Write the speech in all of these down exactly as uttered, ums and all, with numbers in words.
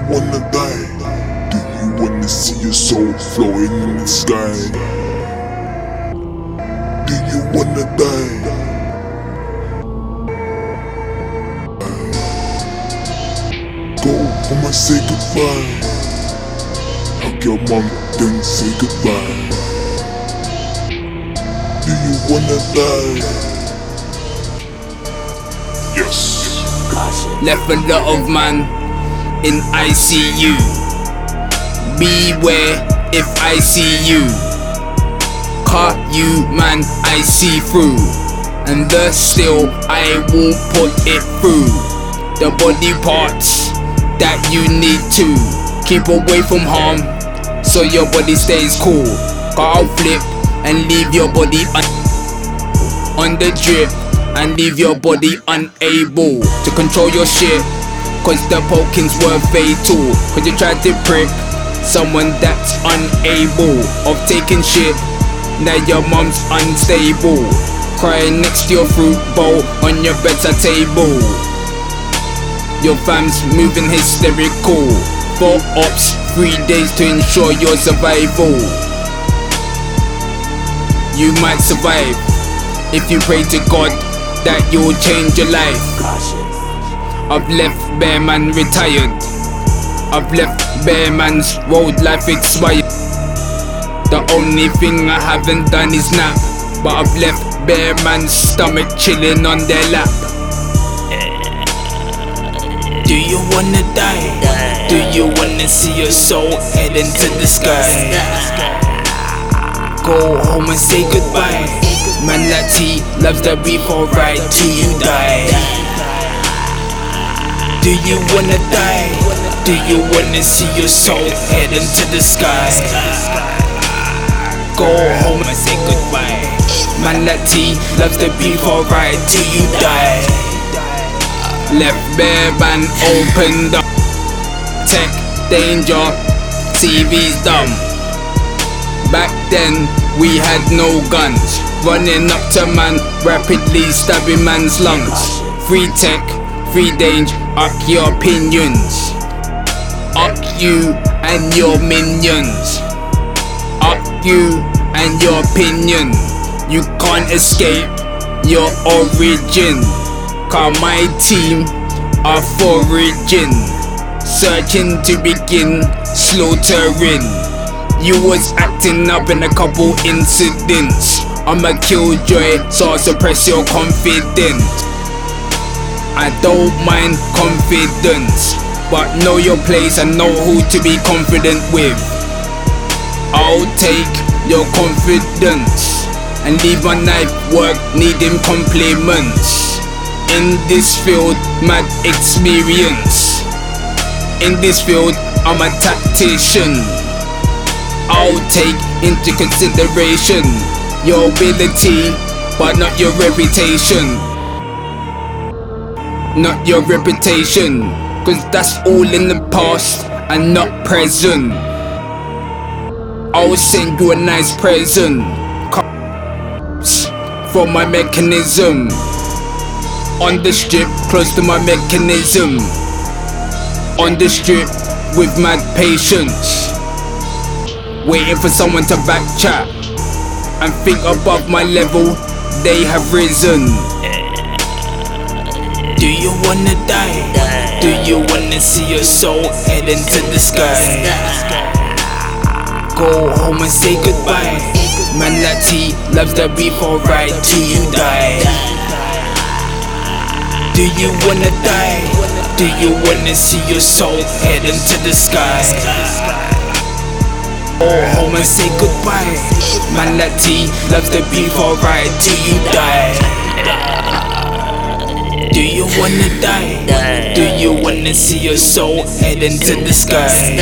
wanna die? Do you wanna see your soul floating in the sky? Do you wanna die? Go home and say goodbye. Hug your mom, then say goodbye. Do you wanna die? Yes. Left a lot of man in I C U. Beware if I see you. Car you man I see through, and the still I will put it through. The body parts that you need to keep away from harm, so your body stays cool. Cause I'll flip and leave your body un on the drip, and leave your body unable to control your shit. Cause the pokings were fatal, cause you tried to prick someone that's unable of taking shit. Now your mom's unstable, crying next to your fruit bowl on your bedside table. Your fam's moving hysterical. Four ops, three days to ensure your survival. You might survive if you pray to God that you'll change your life. I've left Bear Man retired. I've left Bear Man's road life expired. The only thing I haven't done is nap, but I've left Bear Man's stomach chilling on their lap. Do you wanna die? Do you wanna see your soul head into the sky? Go home and say goodbye. Man like T loves the beef alright till you die. Do you wanna die? Do you wanna see your soul head into the sky? Go home and say goodbye. Man like T loves the beef alright till you die. Left Bear Man opened up. Tech danger, T V's dumb. Back then we had no guns, running up to man, rapidly stabbing man's lungs. Free tech, free danger, up your opinions. Up you and your minions. Up you and your opinion. You can't escape your origin. Cause my team are foraging, searching to begin slaughtering. You was acting up in a couple incidents. I'm a killjoy, so I suppress your confidence. I don't mind confidence, but know your place and know who to be confident with. I'll take your confidence and leave my knife work needing compliments. In this field, mad experience. In this field, I'm a tactician. I'll take into consideration your ability, but not your reputation. Not your reputation, cause that's all in the past and not present. I'll send you a nice present. Cups from my mechanism. On the strip, close to my mechanism. On the strip, with mad patience. Waiting for someone to back chat and think above my level, they have risen. Do you wanna die? Do you wanna see your soul head into the sky? Go home and say goodbye. Man like T loves the beef alright till you die. Do you wanna die? Do you wanna see your soul head into the sky? Go home and say goodbye. Man like T loves the beef alright till you die. Do you wanna die? Do you wanna see your soul head into the sky?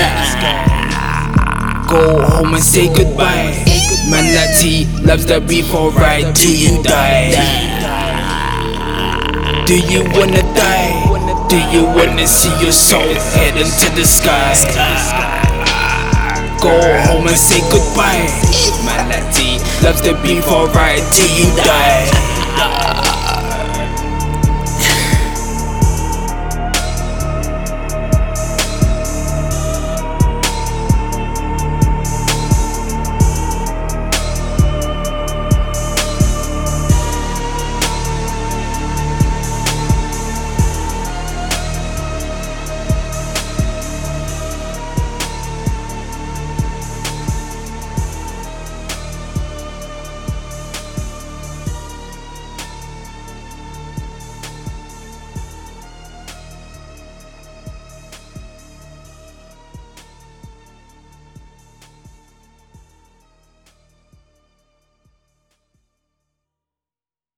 Go home and say goodbye. Man like T loves the beef alright till you die. Do you wanna die? Do you wanna see your soul head into the sky? Go home and say goodbye. Man like T loves the beef alright till you die.